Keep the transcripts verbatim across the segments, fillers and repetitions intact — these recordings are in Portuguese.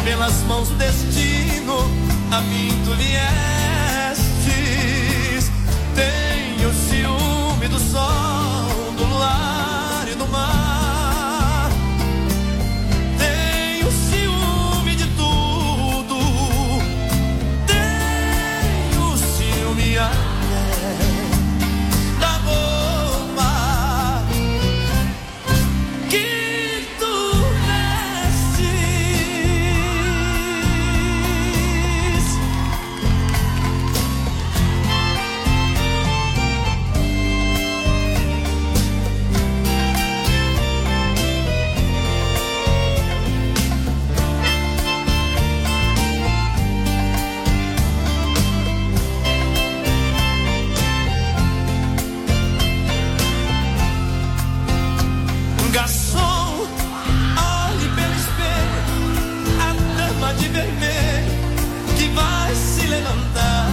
pelas mãos do destino, a mim tu viestes. Tenho ciúme do sol, do luar e do mar. Tenho ciúme de tudo. Tenho ciúme até da roupa que tu vestes. Garçom, olhe pelo espelho a dama de vermelho que vai se levantar.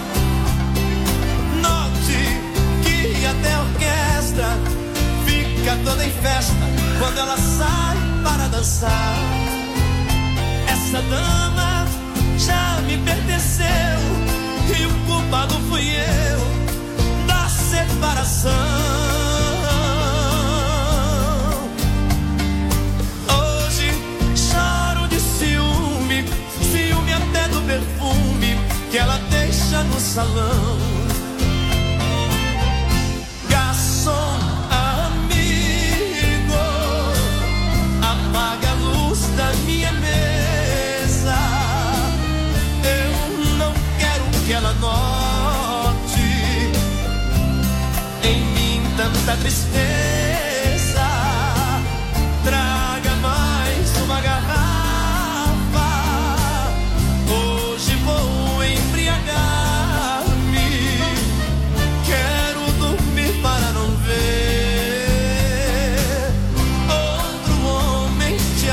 Note que até a orquestra fica toda em festa quando ela sai para dançar. Essa dama já me pertenceu e o culpado fui eu da separação. Hoje choro de ciúme, ciúme até do perfume que ela deixa no salão. Garçom, amigo, apaga a luz da minha mesa. Eu não quero que ela note em mim tanta tristeza. Traga mais uma garrafa. Hoje vou embriagar-me. Quero dormir para não ver outro homem te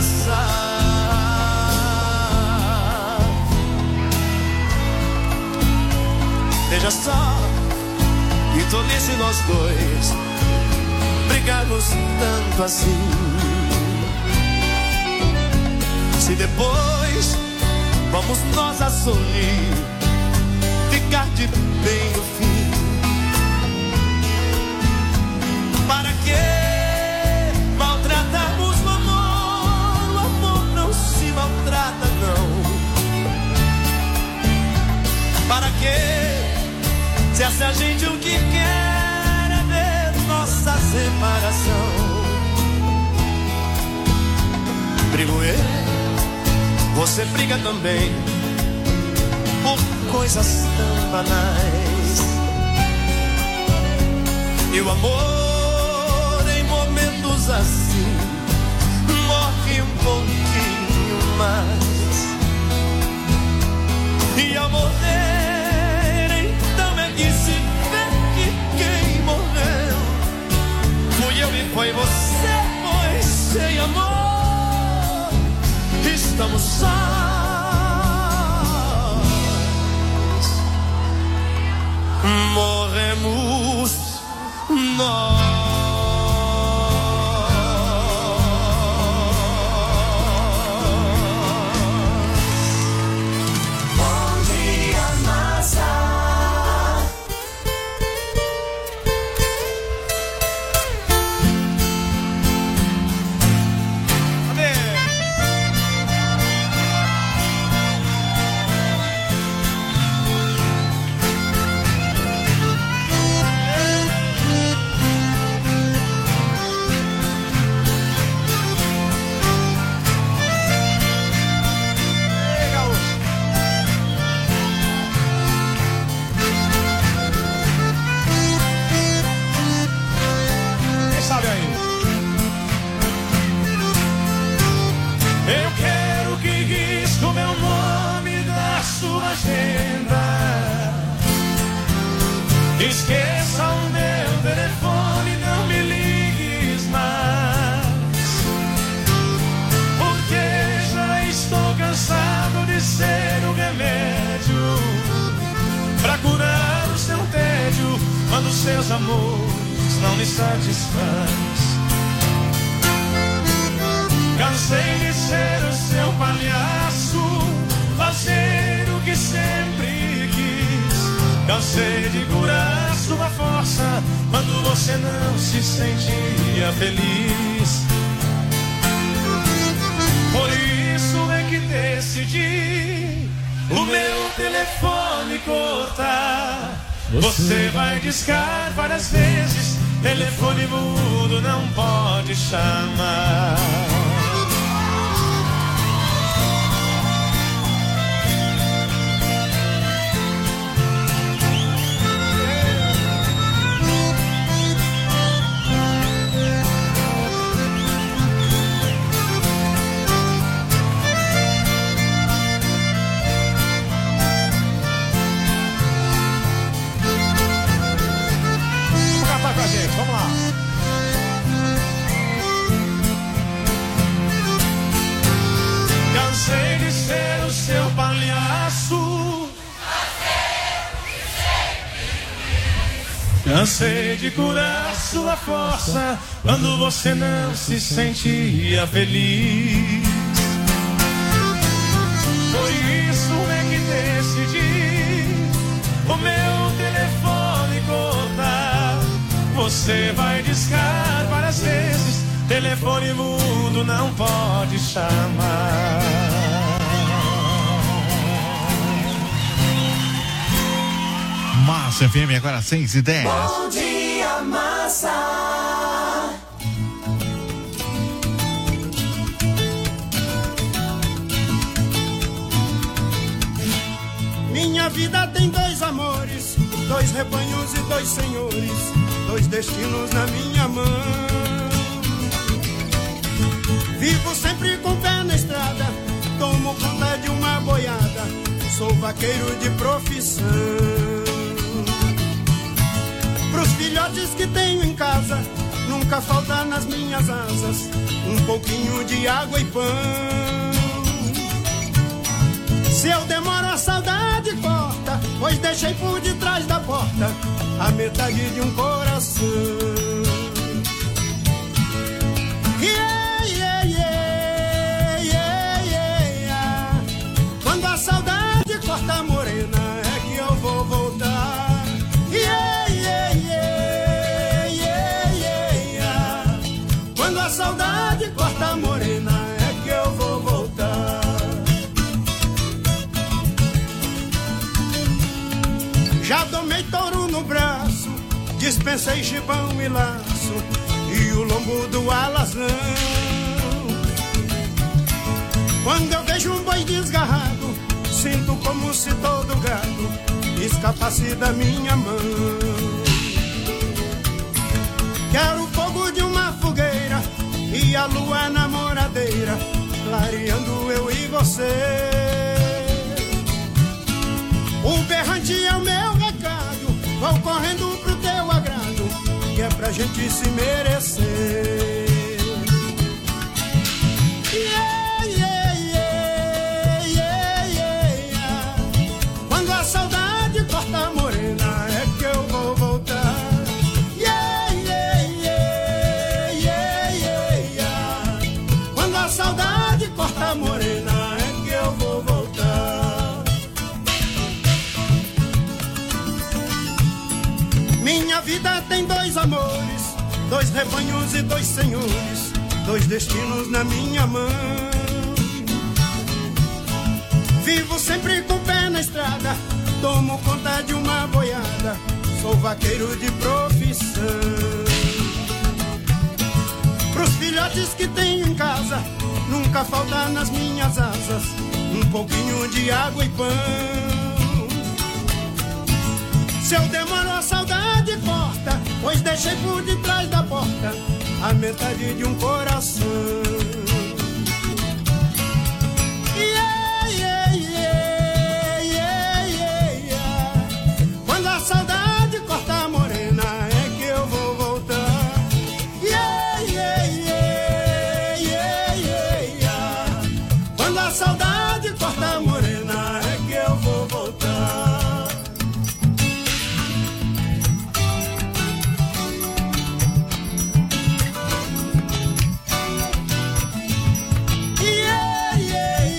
abraçar. Veja só que tolice nós dois brigarmos tanto assim. Se depois vamos nós assumir ficar de bem no fim. Para que maltratarmos o amor? O amor não se maltrata, não. Para que, se essa gente o que quer é ver nossa separação? Brigo eu, você briga também por coisas tão banais. E o amor em momentos assim morre um pouquinho mais. E ao morrer então é que se vê que quem morreu fui eu e foi você, pois sem amor estamos sós. Morremos nós. Bom dia, massa. Esqueça o meu telefone, não me ligues mais, porque já estou cansado de ser um remédio pra curar o seu tédio quando seus amores não me satisfaz. Cansei de ser o seu palhaço, fazer o que sempre quis. Cansei de curar sua força quando você não se sentia feliz. Por isso é que decidi o meu telefone cortar. Você vai discar várias vezes, telefone mudo não pode chamar. Vamos lá. Cansei de ser o seu palhaço. Cansei de curar sua força quando você não se sentia feliz. Por isso é que decidi o meu telefone cortar. Você vai discar várias vezes, telefone mudo não pode chamar. Massa F M, agora seis e dez. Bom dia, Massa. Minha vida tem dois amores, dois rebanhos e dois senhores, dois destinos na minha mão. Vivo sempre com o pé na estrada, tomo conta de uma boiada, sou vaqueiro de profissão. Pros filhotes que tenho em casa, nunca falta nas minhas asas um pouquinho de água e pão. Se eu demoro, a saudade corta, pois deixei por detrás da porta a metade de um coração. Yeah, yeah, yeah, yeah, yeah. Quando a saudade corta, morena, é que eu vou voltar. Yeah, yeah, yeah, yeah, yeah. Quando a saudade corta, morena, é que eu vou voltar. Já domei touro no braço, dispensei chibão e laço e o lombo do alazão. Quando eu vejo um boi desgarrado, sinto como se todo gado escapasse da minha mão. Quero o fogo de uma fogueira e a lua namoradeira, clareando eu e você. O berrante é o meu recado, vou correndo pro teu agrado, que é pra gente se merecer. Yeah, yeah, yeah, yeah, yeah. Quando a saudade corta, morena, é que eu vou voltar. Yeah, yeah, yeah, yeah, yeah, yeah. Quando a saudade corta, morena, é que eu vou voltar. Minha vida tem dois amores, dois rebanhos e dois senhores, dois destinos na minha mão. Vivo sempre com o pé na estrada, tomo conta de uma boiada, sou vaqueiro de profissão. Pros filhotes que tenho em casa, nunca falta nas minhas asas um pouquinho de água e pão. Se eu demoro, a saudade corta, pois deixei por detrás da porta a metade de um coração. Yeah, yeah, yeah, yeah, yeah, yeah. Quando a saudade corta, morena, é que eu vou voltar. Yeah, yeah, yeah, yeah, yeah, yeah. Quando a saudade corta, morena, é que eu vou voltar. Yeah, yeah,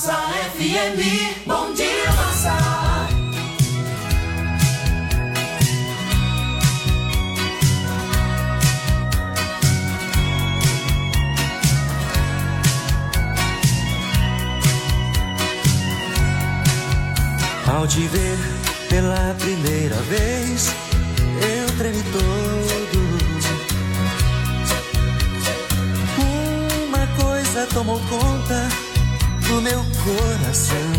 Massa F M, bom dia, Massa. Ao te ver pela primeira vez, eu tremi todo. Uma coisa tomou conta do meu coração.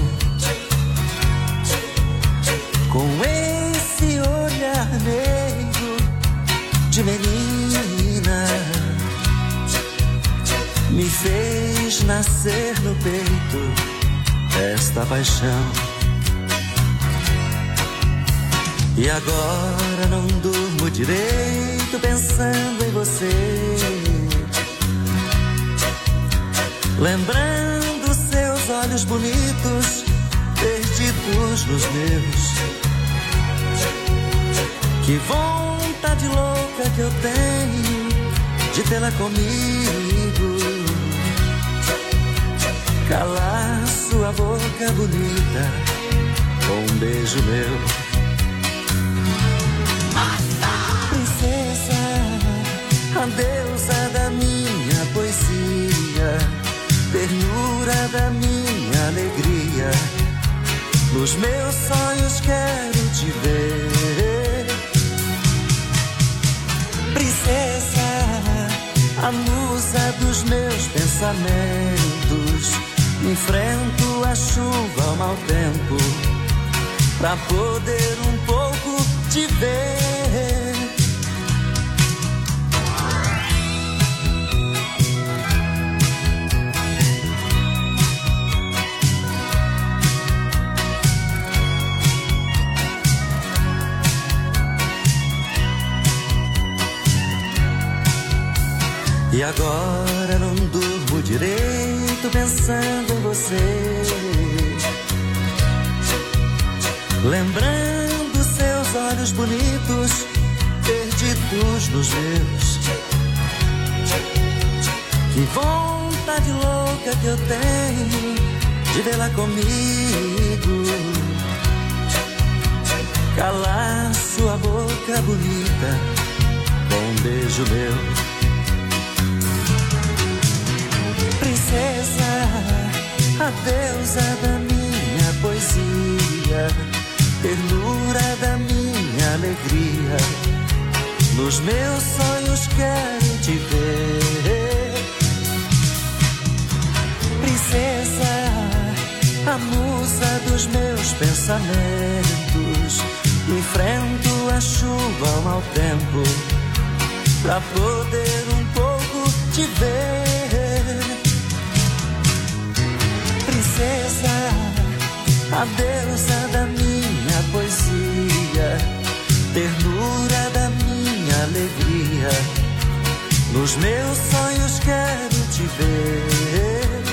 Com esse olhar negro de menina, me fez nascer no peito esta paixão. E agora não durmo direito pensando em você, lembrando seus olhos bonitos perdidos nos meus. Que vontade louca que eu tenho de tê-la comigo, calar sua boca bonita com um beijo meu. A deusa da minha poesia, ternura da minha alegria, nos meus sonhos quero te ver. Princesa, a musa dos meus pensamentos, enfrento a chuva ao mau tempo, pra poder um pouco te ver. E agora não durmo direito pensando em você, lembrando seus olhos bonitos perdidos nos meus. Que vontade louca que eu tenho de vê-la comigo, calar sua boca bonita com um beijo meu. Princesa, a deusa da minha poesia, ternura da minha alegria, nos meus sonhos quero te ver. Princesa, a musa dos meus pensamentos, enfrento a chuva ao mau tempo, pra poder um pouco te ver. Princesa, a deusa da minha poesia, ternura da minha alegria, nos meus sonhos quero te ver.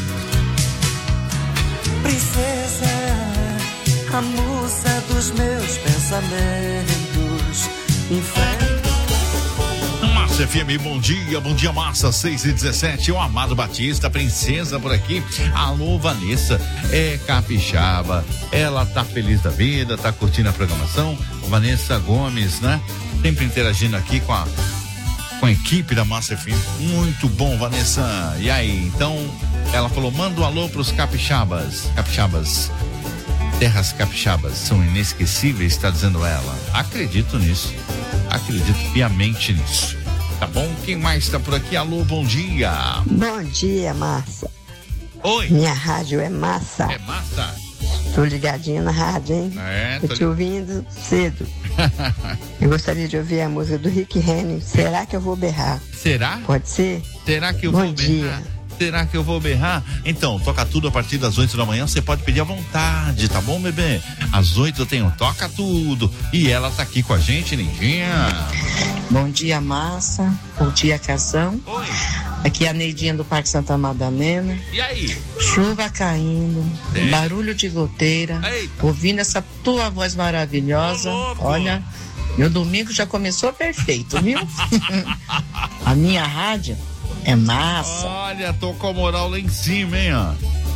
Princesa, a musa dos meus pensamentos, enfrenta. Massa F M, bom dia, bom dia Massa, seis e dezessete, o Amado Batista, princesa por aqui. Alô Vanessa, é capixaba, ela tá feliz da vida, tá curtindo a programação. Vanessa Gomes, né? Sempre interagindo aqui com a com a equipe da Massa F M. Muito bom, Vanessa. E aí, então, ela falou, manda um alô pros capixabas. Capixabas, terras capixabas são inesquecíveis, está dizendo ela. Acredito nisso, acredito piamente nisso. Tá bom? Quem mais tá por aqui? Alô, bom dia. Bom dia, Massa. Oi. Minha rádio é massa. É massa. Tô ligadinha na rádio, hein? É, tô, tô te ouvindo cedo. Eu gostaria de ouvir a música do Rick Henry, Será que eu vou berrar? Será? Pode ser? Será que eu bom vou dia. berrar? Será que eu vou berrar? Então, toca tudo a partir das oito da manhã, você pode pedir à vontade, tá bom, bebê? Às oito eu tenho Toca Tudo, e ela tá aqui com a gente, Lindinha. Bom dia, Massa. Bom dia, Casão. Oi. Aqui é a Neidinha do Parque Santa Madalena. E aí? Chuva caindo, é. Barulho de goteira. Eita. Ouvindo essa tua voz maravilhosa. Ô, olha, meu domingo já começou perfeito, viu? A minha rádio é massa. Olha, tô com a moral lá em cima, hein, ó.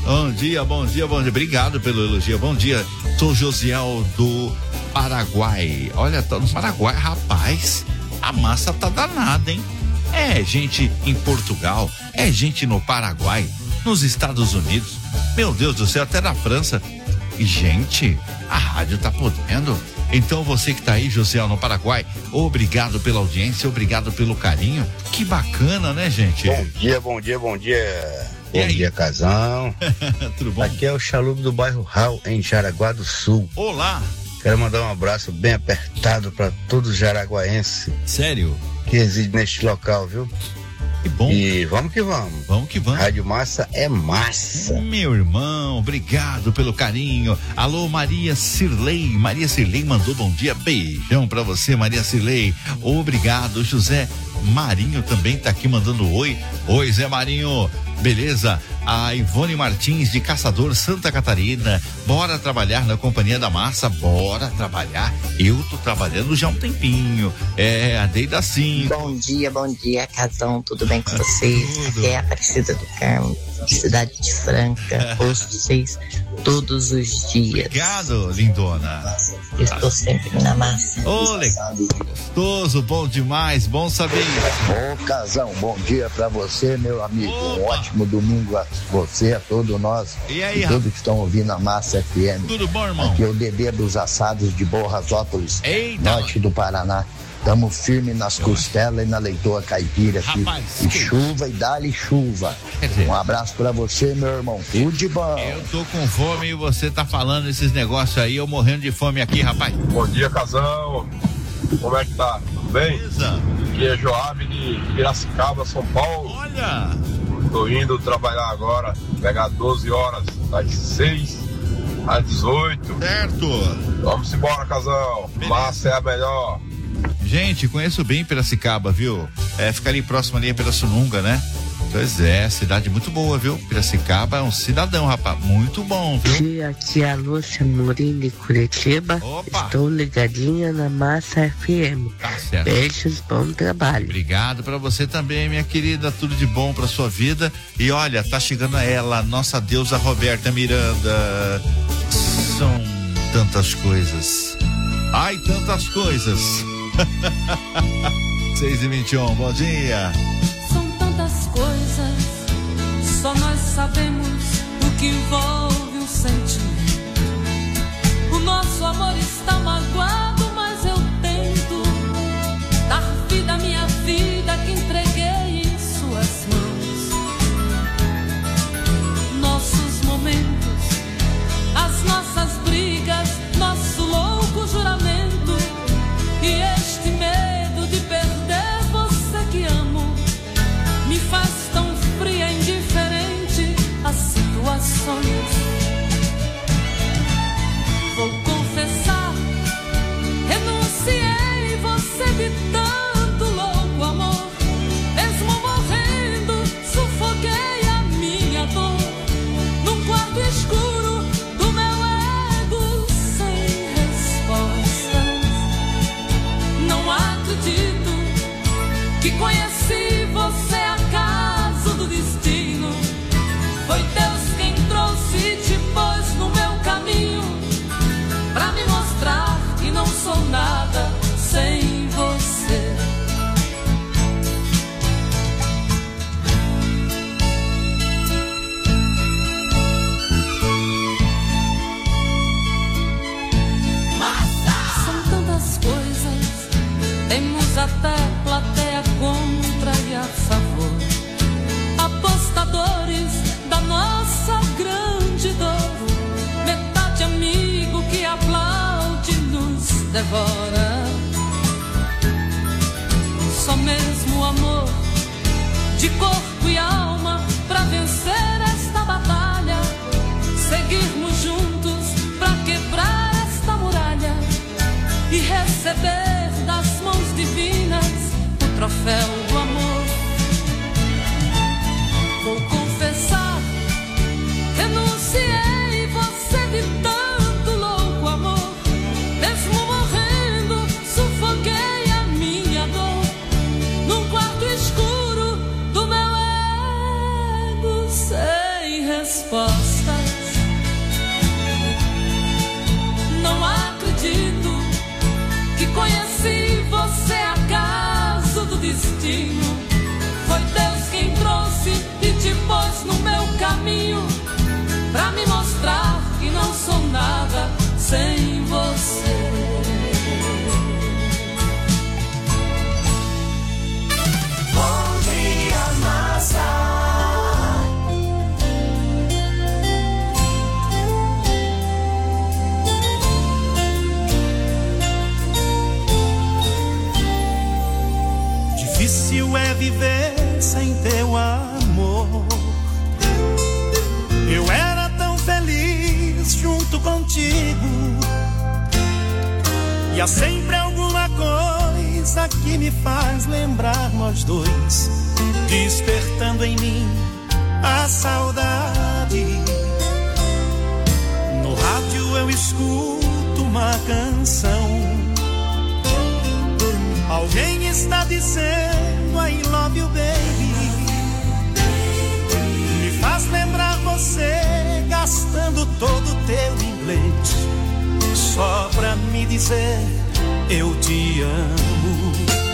Bom dia, bom dia, bom dia. Obrigado pelo elogio. Bom dia. Sou Josiel do Paraguai. Olha, tá no Paraguai, rapaz. A massa tá danada, hein? É gente em Portugal, é gente no Paraguai, nos Estados Unidos. Meu Deus do céu, até na França. E, gente, a rádio tá podendo. Então você que tá aí, Josiel, no Paraguai, obrigado pela audiência, obrigado pelo carinho. Que bacana, né, gente? Bom dia, bom dia, bom dia. Bom dia, Casão. Tudo bom? Aqui é o Chalupe do bairro Raul, em Jaraguá do Sul. Olá. Quero mandar um abraço bem apertado para todos os jaraguaenses. Sério? Que residem neste local, viu? Que bom. E vamos que vamos. Vamos que vamos. Rádio Massa é massa. Meu irmão, obrigado pelo carinho. Alô, Maria Cirlei. Maria Cirlei mandou bom dia. Beijão pra você, Maria Cirlei. Obrigado. José Marinho também tá aqui mandando oi. Oi, Zé Marinho. Beleza? A Ivone Martins de Caçador, Santa Catarina. Bora trabalhar na Companhia da Massa? Bora trabalhar. Eu tô trabalhando já há um tempinho. É, a Deida sim. Bom dia, bom dia, Casão. Tudo bem com vocês? Tudo. Aqui é a Aparecida do Carmo, cidade de Franca. Ouço vocês todos os dias. Obrigado, lindona. Eu estou sempre na massa. Olha, gostoso, bom demais, bom saber isso. Ô, Casão, bom dia pra você, meu amigo. Opa. Um ótimo domingo a você, a todos nós. E aí, e todos que estão ouvindo a Massa F M. Tudo bom, irmão? Aqui é o Dedê dos Assados de Borrasópolis, Eita, norte do Paraná. Tamo firme nas costelas e na leitoa caipira aqui. Rapaz, e que... chuva e dá-lhe chuva. Um abraço pra você, meu irmão. Tudo de bom. Eu tô com fome e você tá falando esses negócios aí, eu morrendo de fome aqui, rapaz. Bom dia, Casão. Como é que tá? Tudo bem? Beleza. Aqui é Joab de Piracicaba, São Paulo. Olha! Tô indo trabalhar agora, pegar doze horas, das seis às dezoito. Certo. Vamos embora, Casão. Beleza. Massa é a melhor. Gente, conheço bem Piracicaba, viu? É, fica ali próximo ali a Pirassununga, né? Pois é, cidade muito boa, viu? Piracicaba é um cidadão, rapaz, muito bom, viu? Dia, aqui é a Lúcia Murim de Curitiba. Opa. Estou ligadinha na Massa F M. Tá certo. Beijos, bom trabalho. Obrigado pra você também, minha querida, tudo de bom pra sua vida. E olha, tá chegando ela, nossa deusa Roberta Miranda. São tantas coisas. Ai, tantas coisas. seis e vinte e um, bom dia. São tantas coisas, só nós sabemos o que envolve o sentimento. O nosso amor está magoado, mas eu tento dar vida à minha vida que entreguei em suas mãos. Nossos momentos, as nossas brigas, nosso louco juramento. E este medo de perder você que amo me faz tão fria e indiferente às situações. Vou confessar, renunciei você de tanto louco amor. Mesmo morrendo, sufoquei a minha dor num quarto escuro do meu ego sem respostas. Não acredito que conheci você acaso do destino. Foi Deus quem trouxe e te pôs no meu caminho pra me mostrar que não sou nada sem você. Massa! São tantas coisas, temos até plateia contra e a favor, apostadores da nossa grande dor, metade amigo que aplaude nos devora. Só mesmo amor de corpo e alma pra vencer esta batalha, seguirmos juntos pra quebrar esta muralha e receber das mãos divinas o troféu do amor. Vou confessar, renunciei você de tanto louco amor. Mesmo morrendo, sufoquei a minha dor num quarto escuro do meu ego sem resposta. viver sem teu amor. Eu era tão feliz junto contigo, e há sempre alguma coisa que me faz lembrar nós dois, despertando em mim a saudade. No rádio eu escuto uma canção, alguém está dizendo I love you baby. Me faz lembrar você gastando todo o teu inglês, só pra me dizer eu te amo.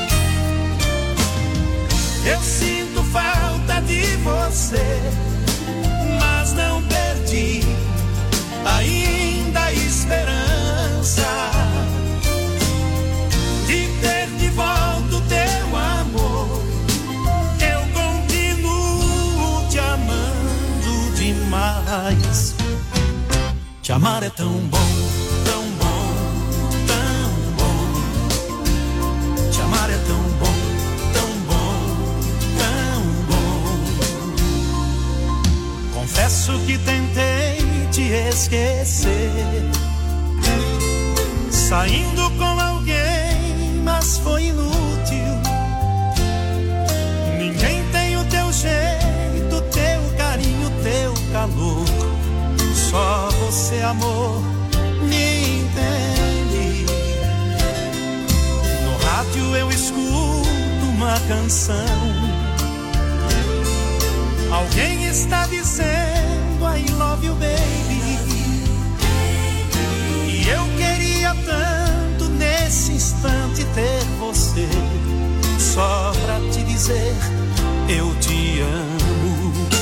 Eu sinto falta de você, mas não perdi ainda a esperança de ter de volta o teu amor. Eu continuo te amando demais. Te amar é tão bom, tão bom, tão bom. Te amar é tão bom, tão bom, tão bom. Confesso que tentei te esquecer, saindo com alguém, mas foi inútil. Ninguém tem o teu jeito, teu carinho, teu calor. Só você, amor, me entende. No rádio eu escuto uma canção, alguém está dizendo I love you baby. E eu queria tanto nesse instante ter você, só pra te dizer eu te amo.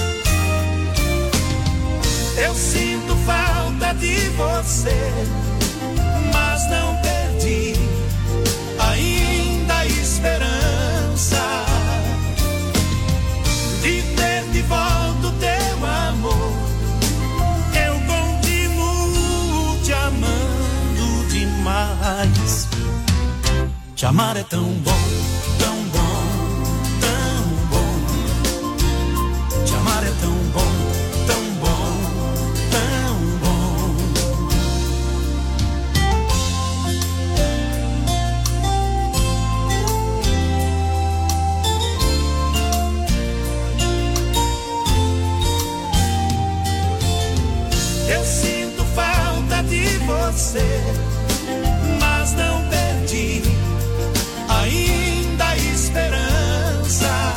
Eu sinto falta de você, mas não perdi ainda a esperança de ter de volta o teu amor. Eu continuo te amando demais. Te amar é tão bom, tão bom, tão bom. Te amar é tão bom, tão bom, tão bom. Eu sinto falta de você, mas não perdi ainda a esperança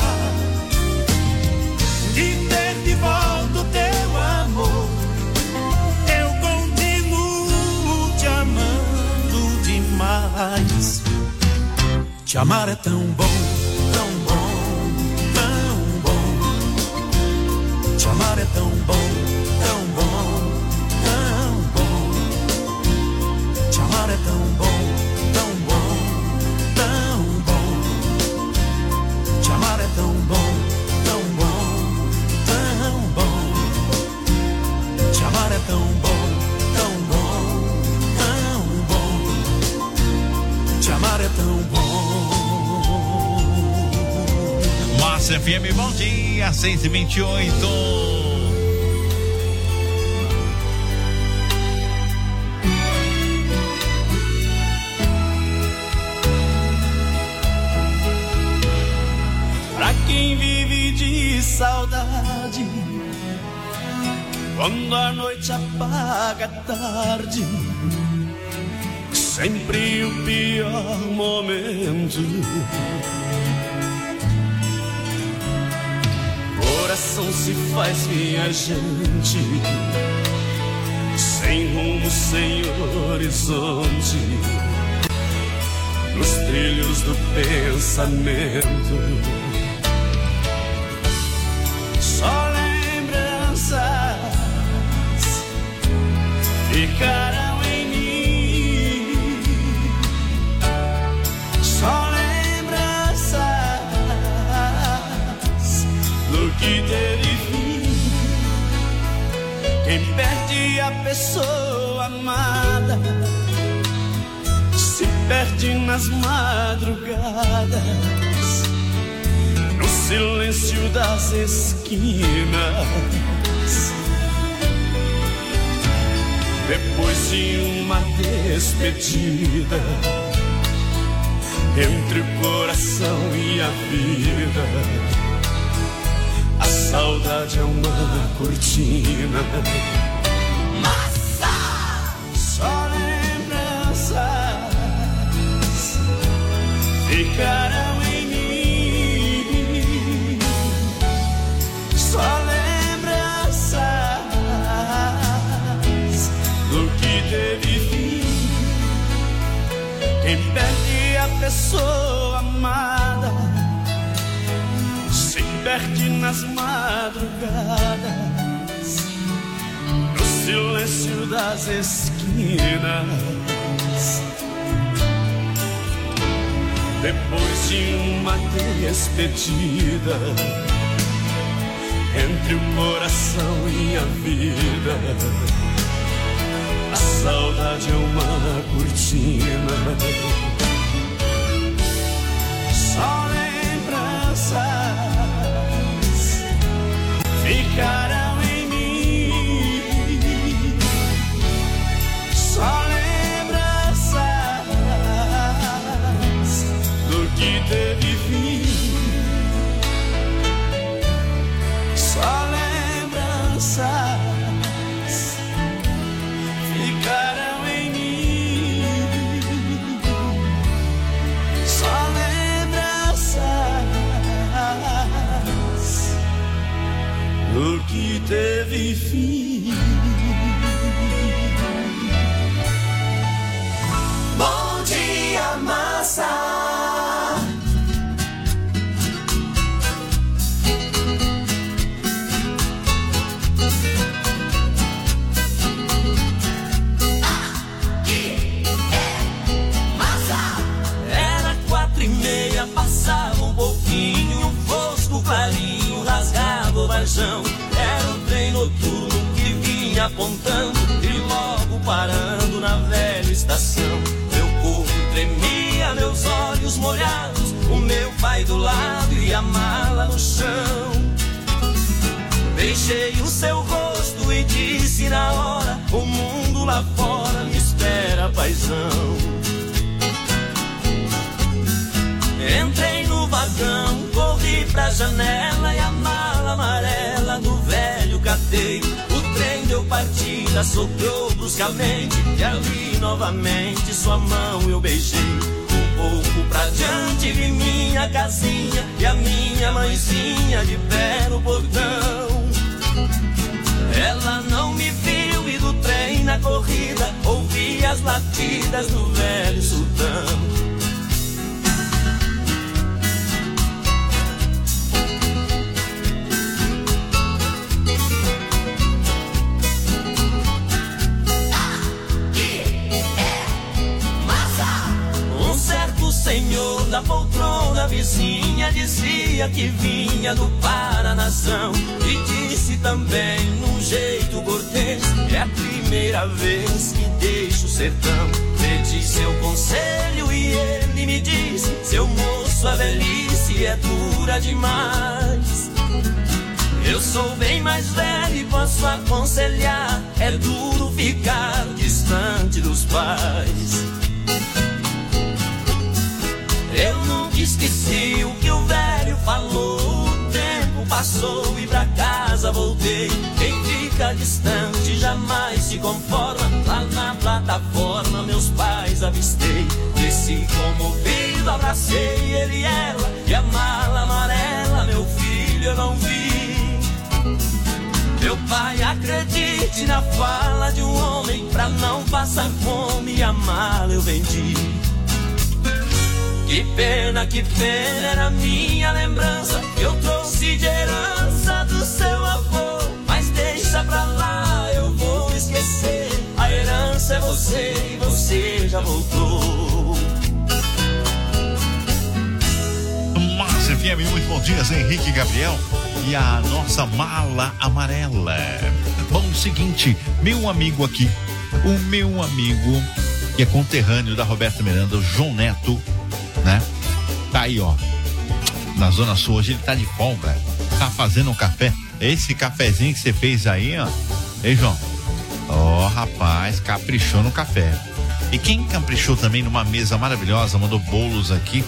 de ter de volta o teu amor. Eu continuo te amando demais. Te amar é tão bom, tão bom, tão bom. Te amar é tão bom, tão bom, tão bom. Te amar é tão bom, tão bom, tão bom. Te amar é tão bom, tão bom, tão bom. Te amar é tão bom, tão bom, tão bom. Te amar é tão bom. Massa F M, bom dia, seis e vinte e oito. Pra quem vive de saudade, quando a noite apaga a tarde, sempre o pior momento. Coração se faz viajante, sem rumo, sem horizonte, nos trilhos do pensamento. Só lembranças ficarão em mim. Só lembranças do que teve fim. Quem perde a pessoa amada se perde nas madrugadas, silêncio das esquinas. Depois de uma despedida, entre o coração e a vida, a saudade é uma cortina. Massa! Só lembranças ficarão em mim. Só lembranças do que teve fim. Quem perde a pessoa amada se perde nas madrugadas, no silêncio das esquinas. Depois de uma despedida, entre o coração e a vida, a saudade é uma cortina. Só lembranças ficarão em mim. Só lembranças do que teve fim. Só lembranças ficarão em mim. Só lembranças do que teve fim. Bom dia, massa. Passava um pouquinho, o fosco clarinho rasgava o varjão. Era o trem noturno que vinha apontando e logo parando na velha estação. Meu corpo tremia, meus olhos molhados, o meu pai do lado e a mala no chão. Beijei o seu rosto e disse na hora: o mundo lá fora me espera, paizão. Entrei no vagão, corri pra janela e a mala amarela do velho catei. O trem deu partida, soprou bruscamente e ali novamente sua mão eu beijei. Um pouco pra diante vi minha casinha e a minha mãezinha de pé no portão. Ela não me viu e do trem na corrida ouvi as latidas do velho sultão. Senhor da poltrona vizinha dizia que vinha do Paranazão e disse também num jeito cortês: é a primeira vez que deixo o sertão. Pedi seu conselho e ele me disse: seu moço, a velhice é dura demais. Eu sou bem mais velho e posso aconselhar: é duro ficar distante dos pais. Eu nunca esqueci o que o velho falou. O tempo passou e pra casa voltei. Quem fica distante jamais se conforma. Lá na plataforma meus pais avistei. Desci comovido, abracei ele e ela. E a mala amarela, meu filho, eu não vi. Meu pai, acredite na fala de um homem. Pra não passar fome, a mala eu vendi. Que pena, que pena, era minha lembrança que eu trouxe de herança do seu avô. Mas deixa pra lá, eu vou esquecer. A herança é você e você já voltou. Massa F M, muito bom dia, Henrique Gabriel e a nossa mala amarela. Bom, o seguinte, meu amigo aqui, o meu amigo que é conterrâneo da Roberta Miranda, o João Neto, né? Tá aí, ó. na Zona Sul, hoje ele tá de folga, tá fazendo um café. Esse cafezinho que você fez aí, ó. Ei, João. Ó, oh, rapaz, caprichou no café. E quem caprichou também numa mesa maravilhosa, mandou bolos aqui,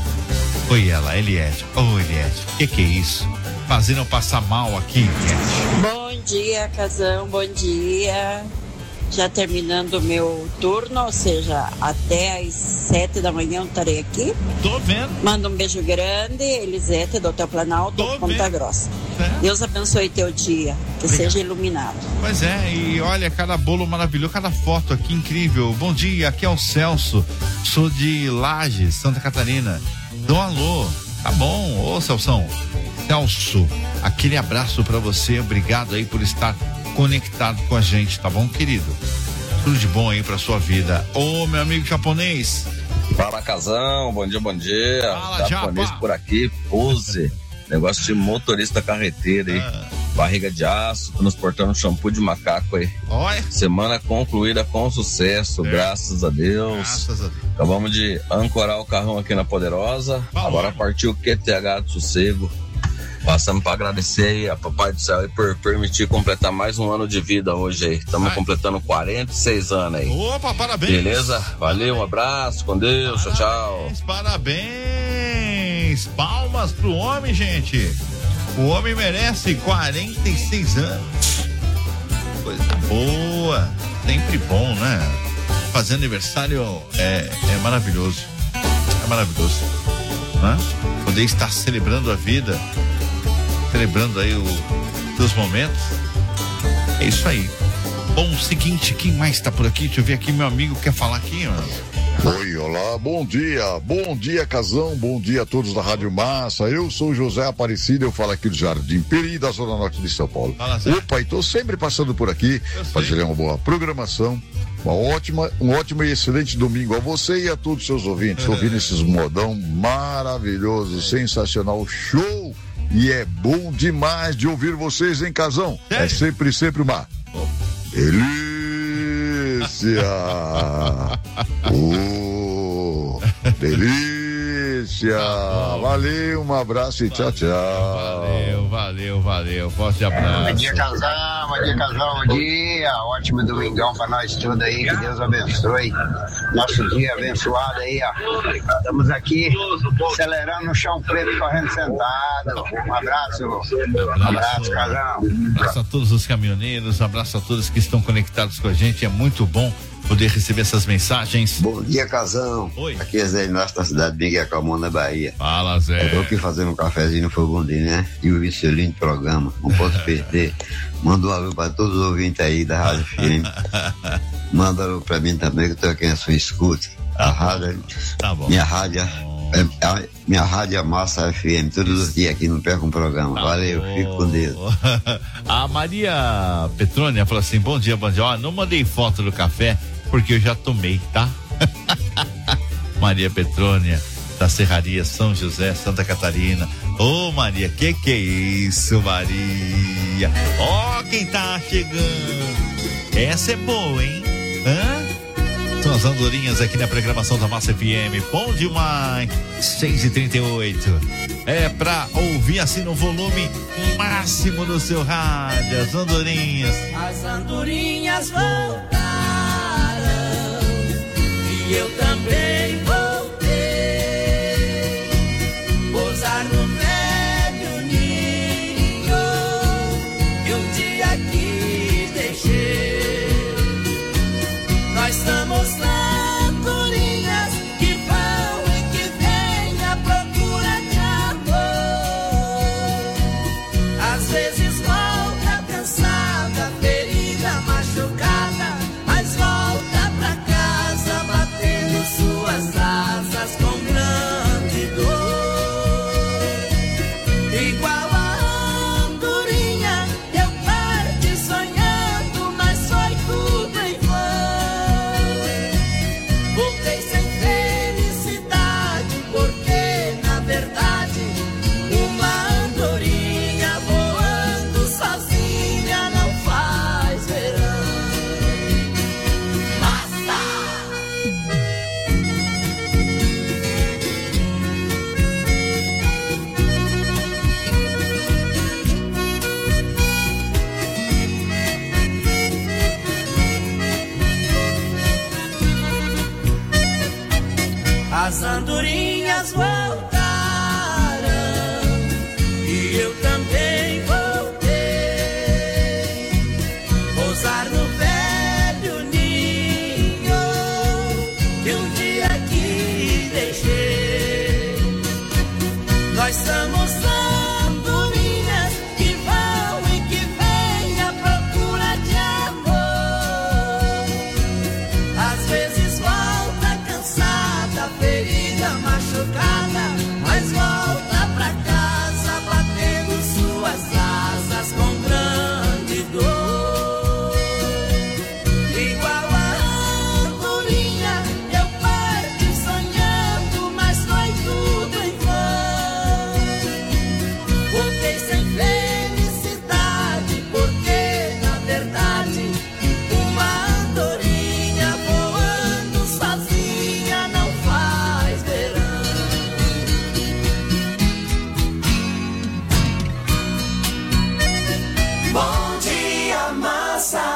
foi ela, Eliette. Ô, oh, Eliette, o que que é isso? Fazendo eu passar mal aqui, Eliette. Bom dia, Casão, bom dia. Já terminando o meu turno, ou seja, até às sete da manhã eu estarei aqui. Tô vendo. Manda um beijo grande, Elisete, do Hotel Planalto, Tô Ponta vendo. Grossa. É. Deus abençoe teu dia, que Obrigado. Seja iluminado. Pois é, e olha, cada bolo maravilhoso, cada foto aqui incrível. Bom dia, aqui é o Celso, sou de Lages, Santa Catarina. Dou um alô, tá bom, ô Celção. Celso, aquele abraço pra você, obrigado aí por estar conectado com a gente, tá bom, querido? Tudo de bom aí pra sua vida. Ô, meu amigo japonês. Fala, Casão, bom dia, bom dia. Fala, japonês japa. Por aqui, pose. Negócio de motorista carreteira aí. Ah. Barriga de aço, transportando shampoo de macaco aí. Oi. Semana concluída com sucesso, é. graças a Deus. Graças a Deus. Acabamos de ancorar o carrão aqui na Poderosa. Fala, agora mano. Partiu o Q T H do Sossego. Passamos para agradecer aí a Papai do Céu aí por permitir completar mais um ano de vida hoje aí. Estamos completando quarenta e seis anos aí. Opa, parabéns. Beleza? Valeu, um abraço, com Deus, parabéns, tchau, tchau. Parabéns. Palmas pro homem, gente. O homem merece quarenta e seis anos. Coisa boa. Sempre bom, né? Fazer aniversário é, é maravilhoso. É maravilhoso. Né? Poder estar celebrando a vida, celebrando aí os seus momentos. É isso aí. Bom, seguinte, quem mais tá por aqui? Deixa eu ver aqui, meu amigo quer falar aqui, mano. Oi, olá, bom dia, bom dia, Casão, bom dia a todos da Rádio Massa. Eu sou José Aparecido, eu falo aqui do Jardim Peri, da Zona Norte de São Paulo. Fala, Opa, e tô sempre passando por aqui para fazer uma boa programação, uma ótima, um ótimo e excelente domingo a você e a todos os seus ouvintes, ouvindo esses modão maravilhoso, sensacional, show, e é bom demais de ouvir vocês, hein, Casão? É sempre, sempre uma delícia. Oh, delícia. Valeu, um abraço e tchau, tchau. Valeu, valeu, valeu. Forte abraço. Bom dia, Casão. Bom dia, Casão. Bom dia. Ótimo domingão pra nós todos aí. Que Deus abençoe. Nosso dia abençoado aí, ó. Estamos aqui acelerando no chão preto, correndo sentado. Um abraço. Um abraço, Casão. Um abraço a todos os caminhoneiros. Um abraço a todos que estão conectados com a gente. É muito bom poder receber essas mensagens. Bom dia, Casão. Oi. Aqui é Zé Inácio da cidade de Miguel Calmon, na Bahia. Fala, Zé. Eu tô aqui fazendo um cafezinho no fogão dele, né? E o excelente programa, não posso perder. Manda um alô pra todos os ouvintes aí da Rádio F M. Manda um alô pra mim também, que eu tô aqui na sua escuta. A rádio, tá bom. Minha rádio, é, a, minha rádio é Massa F M, todos os dias aqui, não perca um programa. Tá Valeu, bom. Fico com Deus. A Maria Petrônia falou assim, bom dia, bom dia. Ó, não mandei foto do café, porque eu já tomei, tá? Maria Petrônia, da Serraria São José, Santa Catarina. Ô, Maria, que que é isso, Maria? Ó, quem tá chegando. Essa é boa, hein? Hã? São as andorinhas aqui na programação da Massa F M. Bom demais. seis e trinta e oito. É pra ouvir assim no volume máximo do seu rádio. As andorinhas. As andorinhas voltaram e eu também voltei. Pousar no velho ninho e um dia aqui deixei. Nós estamos andorinhas que vão e que vêm à procura de amor. Às vezes volta cansada, ferida, machucada, as andorinhas voltarão e eu também voltei pousar no velho ninho que um dia aqui deixei. Nós somos andorinhas que vão e que vêm à procura de amor. Às vezes volta cansada, ferida, machucada, mas volta pra casa batendo suas asas com grande dor. Igual a andorinha eu parti sonhando, mas foi tudo em vão. Voltei sem felicidade, porque na verdade uma andorinha voando sozinha não faz verão. Bom dia, massa.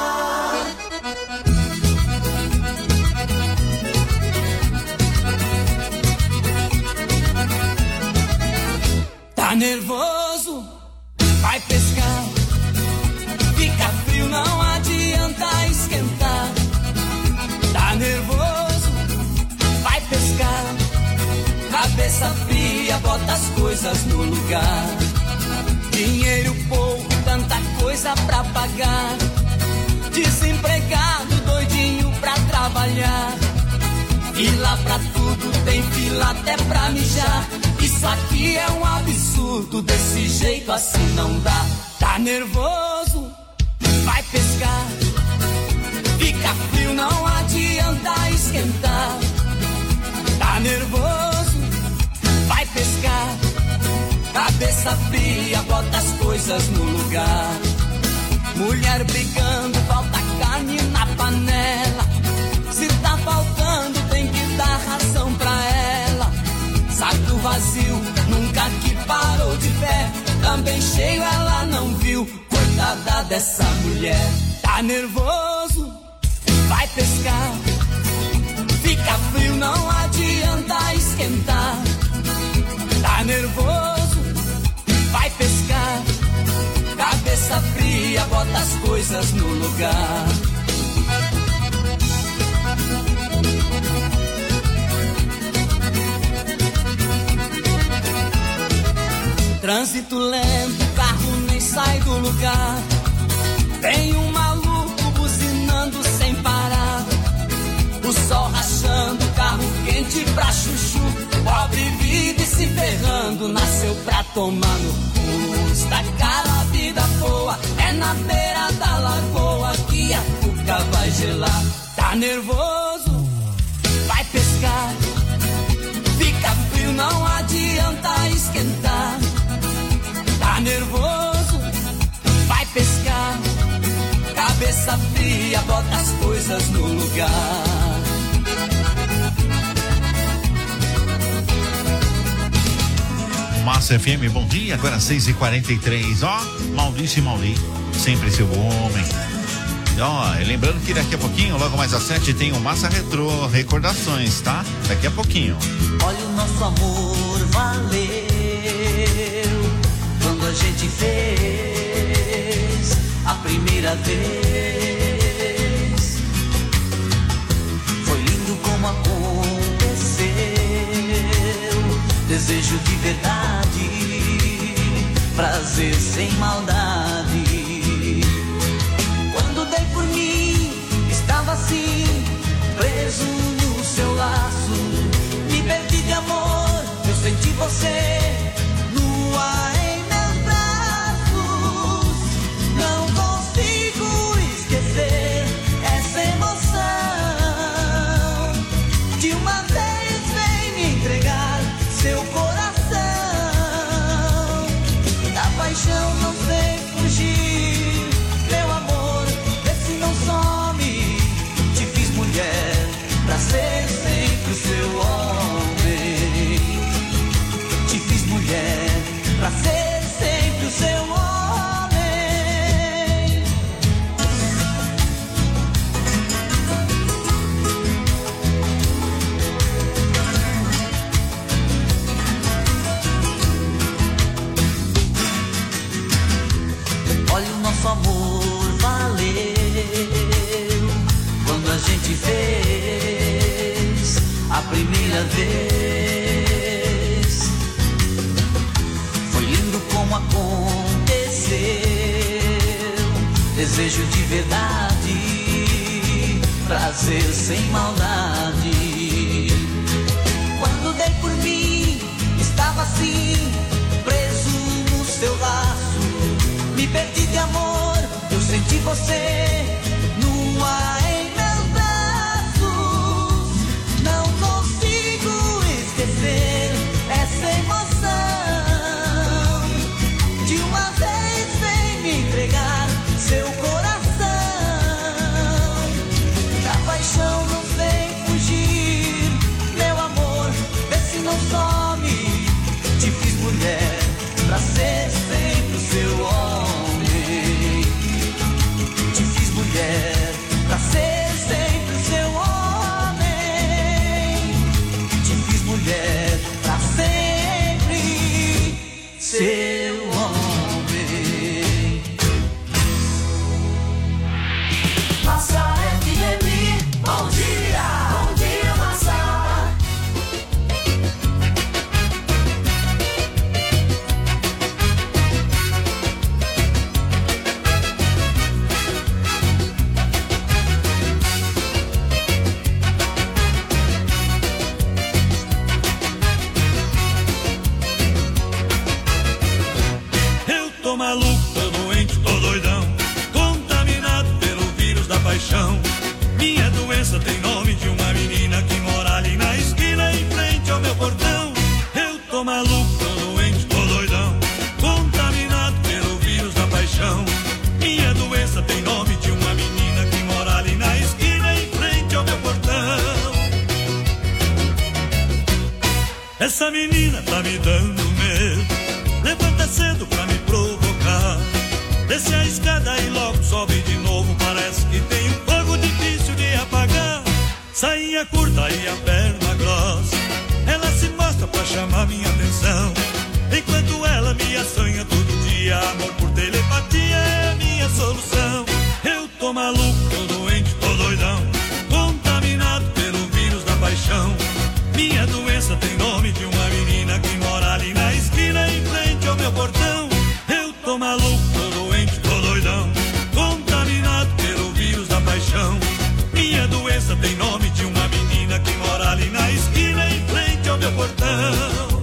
Tá nervoso? Vai pescar. Fica frio, não adianta esquentar. Tá nervoso? Vai pescar. Cabeça fria, bota as coisas no lugar. Dinheiro pouco, tanta coisa pra pagar. Desempregado, doidinho pra trabalhar. Fila pra tudo, tem fila até pra mijar. Isso aqui é um absurdo, desse jeito assim não dá. Tá nervoso? Vai pescar. Fica frio, não adianta esquentar. Tá nervoso? Vai pescar. Cabeça fria, bota as coisas no lugar. Mulher brigando, falta carne na panela. Se tá faltando, tem que dar razão pra ela. Saco vazio, nunca que parou de pé. Também cheio, ela não viu. Coitada dessa mulher. Tá nervoso? Vai pescar. Fica frio, não adianta esquentar. Tá nervoso? Vai pescar. Cabeça fria, bota as coisas no lugar. Trânsito lento, carro nem sai do lugar. Tem um maluco buzinando sem parar. O sol rachando, carro quente pra chuchu. Pobre vive se ferrando, nasceu pra tomar no cu. Está cara a vida boa, é na beira da lagoa que a cuca vai gelar. Tá nervoso? Vai pescar. Fica frio, não adianta esquentar. Tá nervoso? Vai pescar. Cabeça fria, bota as coisas no lugar. Massa F M, bom dia, agora seis e quarenta e três, ó, Maurício e Mauri, sempre seu homem. Ó, lembrando que daqui a pouquinho, logo mais às sete, tem o Massa Retrô, recordações, tá? Daqui a pouquinho. Olha, o nosso amor valeu quando a gente fez a primeira vez. Foi lindo como aconteceu, desejo de verdade, prazer sem maldade. Quando dei por mim, estava assim, preso no seu laço. Me perdi de amor, eu senti você nua em meus braços. Não consigo esquecer verdade, prazer sem maldade. Quando dei por mim, estava assim, preso no seu laço. Me perdi de amor, eu senti você nua em meus braços. Não consigo esquecer essa emoção. De uma vez vem me entregar seu coração. Da paixão não sei fugir, meu amor, vê se não some. Te fiz mulher pra ser sempre o seu homem. Te fiz mulher pra ser sempre o seu homem. Te fiz mulher pra sempre seu homem. Massa F M, bom dia, bom dia, Massa. Eu tô maluco, tô doente, tô doidão, contaminado pelo vírus da paixão. Minha doença tem nome de uma menina que mora ali na esquina em frente ao meu portão. Eu tô maluco, tô doente, tô doidão, contaminado pelo vírus da paixão. Minha doença tem nome de uma menina que mora ali na esquina em frente ao meu portão. Essa menina tá me dando medo, levanta cedo pra me provocar. Desce a escada e logo sobe de novo, parece que tem um fogo difícil de apagar. Sainha curta e a perna grossa, ela se mostra pra chamar minha atenção. Enquanto ela me assanha todo dia, amor por telepatia é a minha solução. Eu tô maluco, tô doente, tô doidão, contaminado pelo vírus da paixão. Minha doença tem nome de uma menina que mora ali na esquina em frente ao meu portão. Eu tô maluco, tô doente, tô doidão, contaminado pelo vírus da paixão. Minha doença tem nome de uma menina que mora ali na esquina em frente ao meu portão.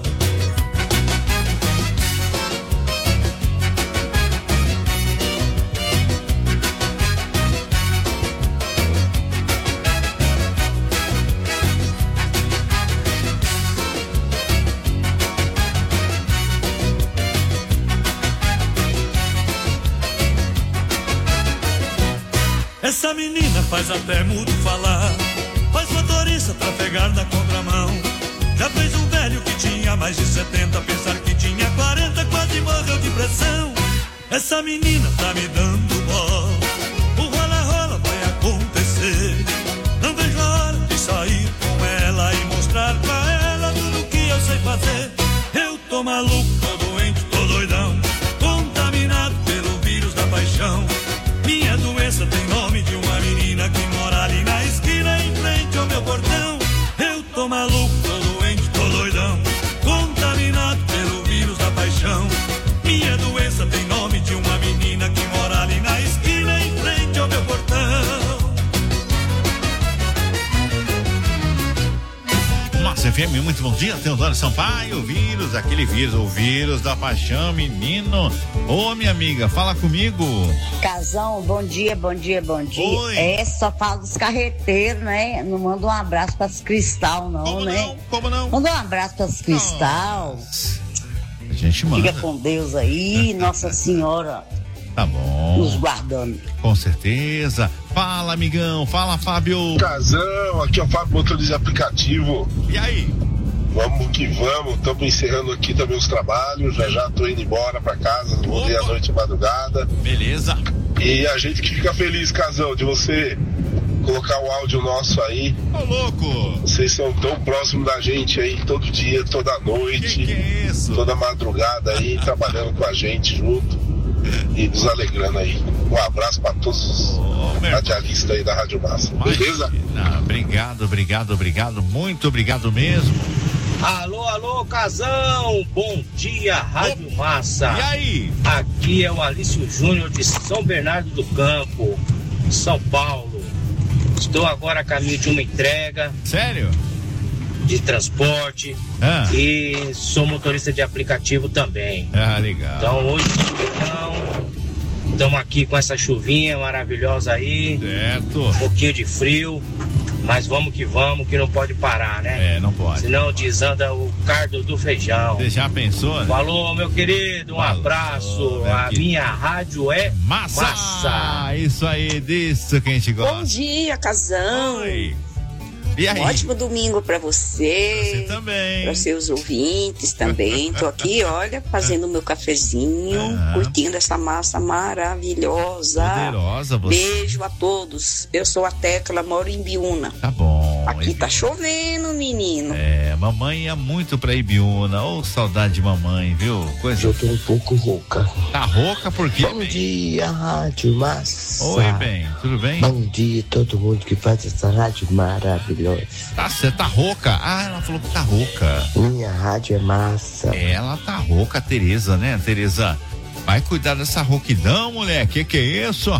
Essa menina faz até mudo falar, faz motorista trafegar na contramão. Já fez um velho que tinha mais de setenta pensar que tinha quarenta, quase morreu de pressão. Essa menina tá me dando bola, o rola-rola vai acontecer. Não vejo a hora de sair com ela e mostrar pra ela tudo que eu sei fazer. Eu tô maluco, tô doente, tô doidão, contaminado pelo vírus da paixão. Minha doença tem nome de uma menina que mora ali na esquina em frente ao meu portão. Eu tô maluco, tô doente, tô doidão, contaminado pelo vírus da paixão. Minha doença tem nome de uma menina que mora ali na esquina em frente ao meu portão. Massa F M, muito bom dia, Teodoro Sampaio. O vírus, aquele vírus, o vírus da paixão, menino. Ô, minha amiga, fala comigo. Casão, bom dia, bom dia, bom dia. Oi. É, só fala dos carreteiros, né? Não manda um abraço pras Cristal, não, Como né? não? Como não? Manda um abraço pras Cristal. A gente manda. Fica com Deus aí, Nossa Senhora. Tá bom. Nos guardando. Com certeza. Fala, amigão. Fala, Fábio. Casão, aqui é o Fábio, motorista de aplicativo. E aí? Vamos que vamos, estamos encerrando aqui também os trabalhos. Já já tô indo embora pra casa, voltei à noite e madrugada. Beleza. E a gente que fica feliz, Casão, de você colocar o áudio nosso aí. Ô, louco! Vocês são tão próximos da gente aí, todo dia, toda noite. Que que é isso? Toda madrugada aí, trabalhando com a gente junto e nos alegrando aí. Um abraço pra todos os oh, radialistas aí da Rádio Massa. Beleza? Não, obrigado, obrigado, obrigado. Muito obrigado mesmo. Alô, alô, Casão, bom dia, Rádio oh, Massa. E aí? Aqui é o Alício Júnior de São Bernardo do Campo. São Paulo. Estou agora a caminho de uma entrega. Sério? De transporte. Ah. E sou motorista de aplicativo também. Ah, legal. Então hoje, então, estamos aqui com essa chuvinha maravilhosa aí. Certo. Um pouquinho de frio. Mas vamos que vamos, que não pode parar, né? É, não pode. Senão desanda o cardo do feijão. Você já pensou, né? Falou, meu querido, um Falou, abraço. meu A querido. minha rádio é Massa! massa. Isso aí, disso que a gente gosta. Bom dia, casão. Oi. E aí? Um ótimo domingo pra você. Você também. Para seus ouvintes também. Tô aqui, olha, fazendo o meu cafezinho, Aham. curtindo essa massa maravilhosa. Poderosa você. Beijo a todos. Eu sou a Tecla, moro em Biúna. Tá bom. Aqui tá chovendo, menino. É, mamãe ia muito pra Ibiúna. Ô, saudade de mamãe, viu? Coisa... Eu tô um pouco rouca. Tá rouca por quê, Bom bem? dia, Rádio Massa. Oi, bem, tudo bem? Bom dia a todo mundo que faz essa rádio maravilhosa. Tá, você tá rouca? Ah, ela falou que tá rouca. Minha rádio é massa. Ela tá rouca, a Tereza, né? Tereza, vai cuidar dessa rouquidão, mulher. Que que é isso?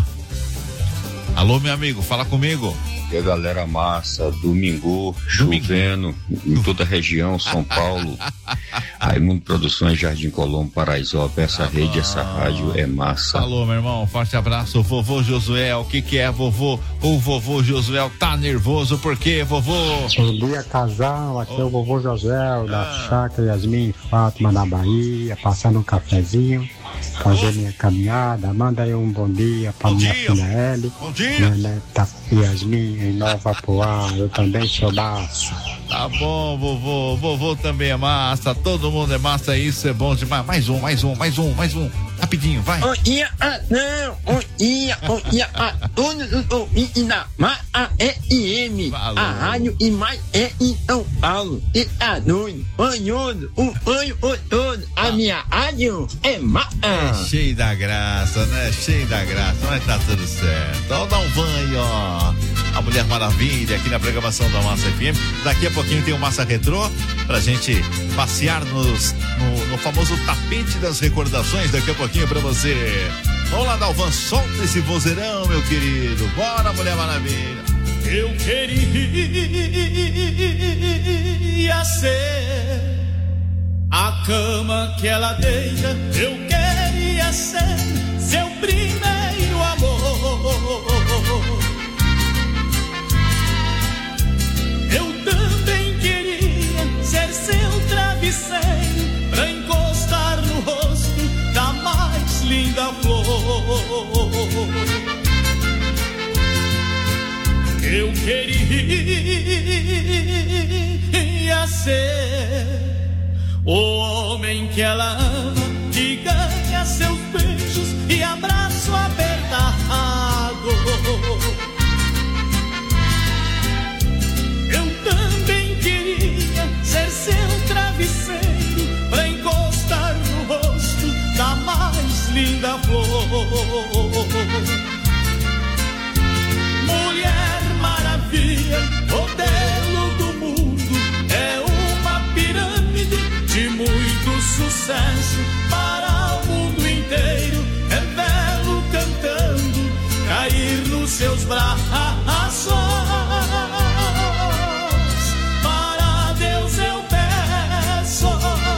Alô, meu amigo, fala comigo. E a galera massa, domingo, chovendo em toda a região, São Paulo. Raimundo Produções, Jardim Colombo, Paraisópolis. Essa Tá rede, bom. essa rádio é massa. Falou, meu irmão, forte abraço. Vovô Josué, o que que é, vovô? O vovô Josué tá nervoso, por quê, vovô? Bom dia, casal. Aqui é o vovô José, da Chácara Yasmin Fátima, da Bahia, passando um cafezinho, fazer minha caminhada. Manda aí um bom dia pra minha filha Eli. Bom dia. Minha neta Yasmin, em Nova Poá. Eu também sou massa. Tá bom, vovô. Vovô também é massa, todo mundo é massa, isso é bom demais. Mais um, mais um, mais um, mais um. Rapidinho, vai. Bom dia, ah, não, bom dia, bom dia a todos os ouvintes da Massa F M, a rádio e mais é em São Paulo, e a noite, banhoso, o banho o todo, a minha rádio é Massa. É cheio da graça, né? Cheio da graça, mas tá tudo certo. Então dá um banho, ó. A Mulher Maravilha aqui na programação da Massa F M. Daqui a pouquinho tem o Massa Retrô pra gente passear nos, no, no famoso tapete das recordações. Daqui a pouquinho pra você. Vamos lá, Dalvan, solta esse vozeirão, meu querido. Bora, Mulher Maravilha. Eu queria ser a cama que ela deita. Eu queria ser seu primeiro amor. Eu também queria ser seu travesseiro pra encostar no rosto da mais linda flor. Eu queria ser o homem que ela ama, que ganha seus beijos e abraço apertado. Eu também queria ser seu travesseiro pra encostar no rosto da mais linda flor. Mulher Maravilha, modelo do mundo, é uma pirâmide de muito sucesso para o mundo inteiro. É belo cantando, cair nos seus braços. Para Deus eu peço.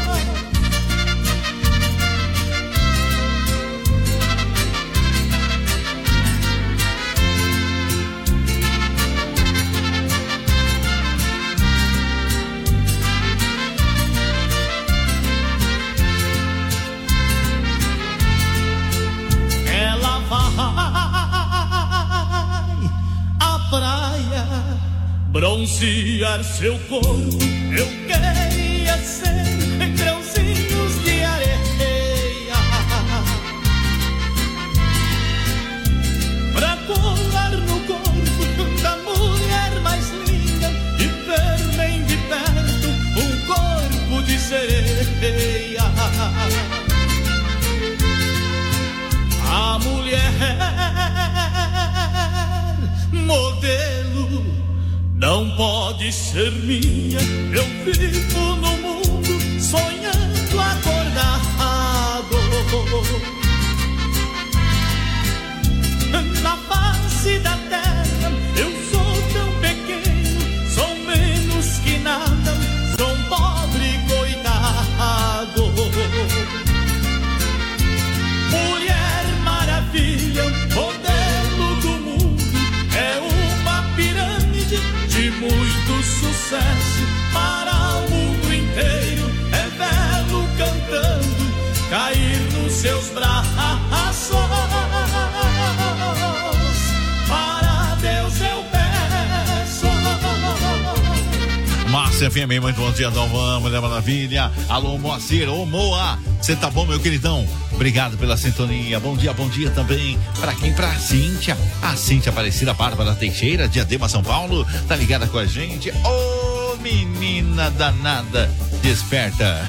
Ela vai à praia bronzear seu corpo. Eu queria ser grãozinhos de areia pra colar no corpo da mulher mais linda e ver bem de perto um corpo de sereia. A mulher modelo não pode ser minha. Eu vivo no mundo sonhando acordado. Na face face da terra. Eu sou tão pequeno, sou menos que nada, sou um pobre coitado. Mulher maravilha, modelo do mundo, é uma pirâmide de muito sucesso para o mundo inteiro. É belo cantando, cair nos seus braços. Para Deus eu peço. Márcia F M, muito bom dia, Dalvan, Mulher Maravilha. Alô, Moacir, ô Moa, você tá bom, meu queridão? Obrigado pela sintonia. Bom dia, bom dia também. Pra quem? Pra Cíntia. A Cíntia Aparecida Bárbara Teixeira, Diadema, São Paulo, tá ligada com a gente. Ô, menina danada, desperta.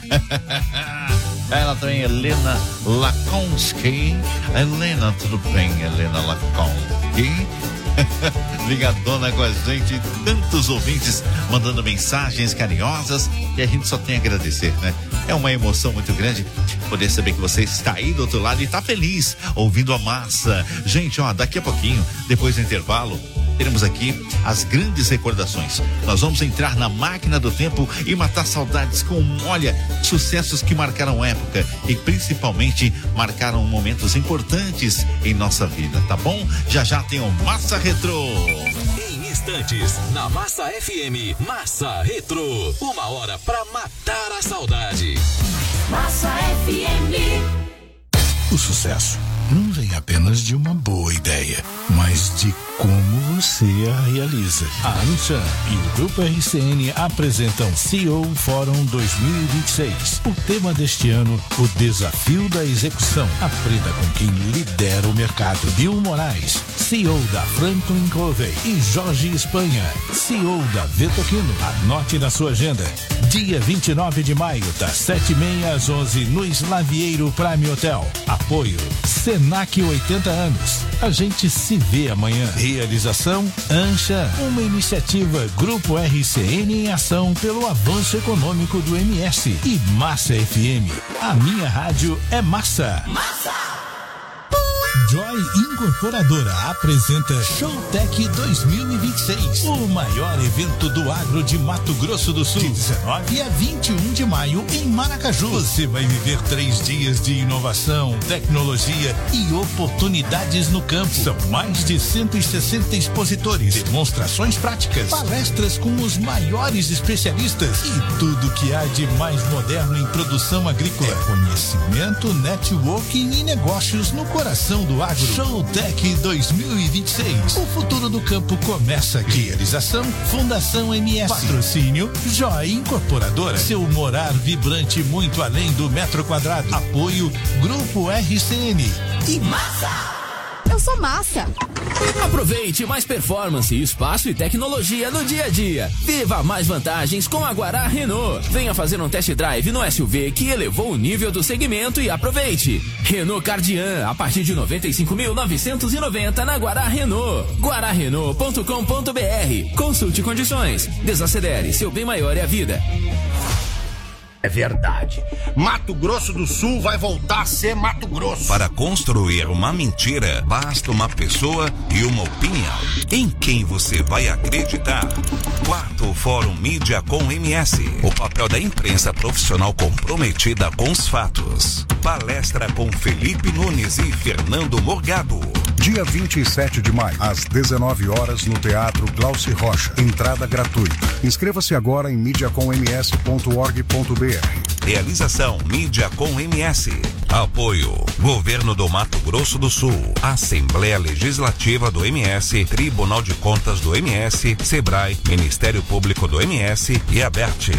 Ela também, Helena Lakonski. Helena, tudo bem, Helena Lakonski? Ligadona com a gente, tantos ouvintes mandando mensagens carinhosas e a gente só tem a agradecer, né? É uma emoção muito grande poder saber que você está aí do outro lado e está feliz ouvindo a massa. Gente, ó, daqui a pouquinho, depois do intervalo, teremos aqui as grandes recordações. Nós vamos entrar na máquina do tempo e matar saudades com, olha, sucessos que marcaram época e principalmente marcaram momentos importantes em nossa vida, tá bom? Já já tem o Massa Retrô. Em instantes, na Massa F M, Massa Retrô. Uma hora pra matar a saudade. Massa F M. O sucesso não vem apenas de uma boa ideia, mas de como você a realiza. A Anshan e o Grupo R C N apresentam C E O Fórum dois mil e vinte e seis. O tema deste ano, o desafio da execução. Aprenda com quem lidera o mercado. Bill Moraes, C E O da Franklin Covey, e Jorge Espanha, C E O da Vetoquino. Anote na sua agenda. Dia vinte e nove de maio, das sete e meia às onze, no Slavieiro Prime Hotel. Apoio Senac oitenta anos. A gente se vê amanhã. Realização Anshan, uma iniciativa Grupo R C N em ação pelo avanço econômico do M S. E Massa F M. A minha rádio é massa. Massa! Joy Incorporadora apresenta Showtech dois mil e vinte e seis, o maior evento do agro de Mato Grosso do Sul, de dezenove a vinte e um de maio em Maracaju. Você vai viver três dias de inovação, tecnologia e oportunidades no campo. São mais de cento e sessenta expositores, demonstrações práticas, palestras com os maiores especialistas e tudo que há de mais moderno em produção agrícola. É conhecimento, networking e negócios no coração do agro. Showtech dois mil e vinte e seis. O futuro do campo começa aqui. Realização Fundação M S. Patrocínio Joy Incorporadora. Seu morar vibrante muito além do metro quadrado. Apoio Grupo R C N. E Massa! Eu sou Massa. Aproveite mais performance, espaço e tecnologia no dia a dia. Viva mais vantagens com a Guará Renault. Venha fazer um test drive no S U V que elevou o nível do segmento e aproveite. Renault Cardian, a partir de noventa e cinco mil novecentos e noventa na Guará Renault. guará renault ponto com ponto b r. Consulte condições. Desacelere, seu bem maior é a vida. É verdade. Mato Grosso do Sul vai voltar a ser Mato Grosso. Para construir uma mentira, basta uma pessoa e uma opinião. Em quem você vai acreditar? Quarto Fórum Mídia com M S. O papel da imprensa profissional comprometida com os fatos. Palestra com Felipe Nunes e Fernando Morgado. Dia vinte e sete de maio, às dezenove horas, no Teatro Glauci Rocha. Entrada gratuita. Inscreva-se agora em mídia com m s ponto org ponto b r. Realização Mídia com M S. Apoio Governo do Mato Grosso do Sul, Assembleia Legislativa do M S, Tribunal de Contas do M S, Sebrae, Ministério Público do M S e Aberte.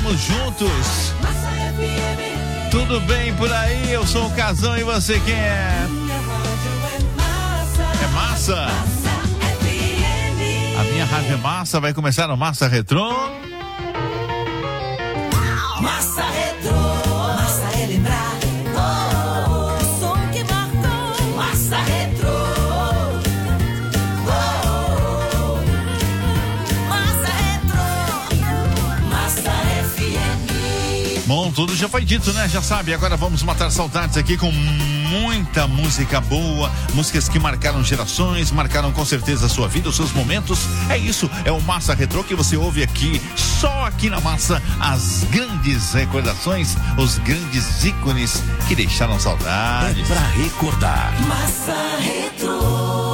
Estamos juntos. Tudo bem por aí? Eu sou o Casão e você quem é? É Massa? A minha rádio é Massa, vai começar no Massa Retrô. Massa Retrô, Massa é lembrar. Oh, o som que marcou. Massa Retrô. Oh, Massa Retrô. Massa F M. Bom, tudo já foi dito, né? Já sabe, agora vamos matar saudades aqui com muita música boa, músicas que marcaram gerações, marcaram com certeza a sua vida, os seus momentos. É isso, é o Massa Retrô que você ouve aqui, só aqui na Massa, as grandes recordações, os grandes ícones que deixaram saudades. É pra recordar. Massa Retrô.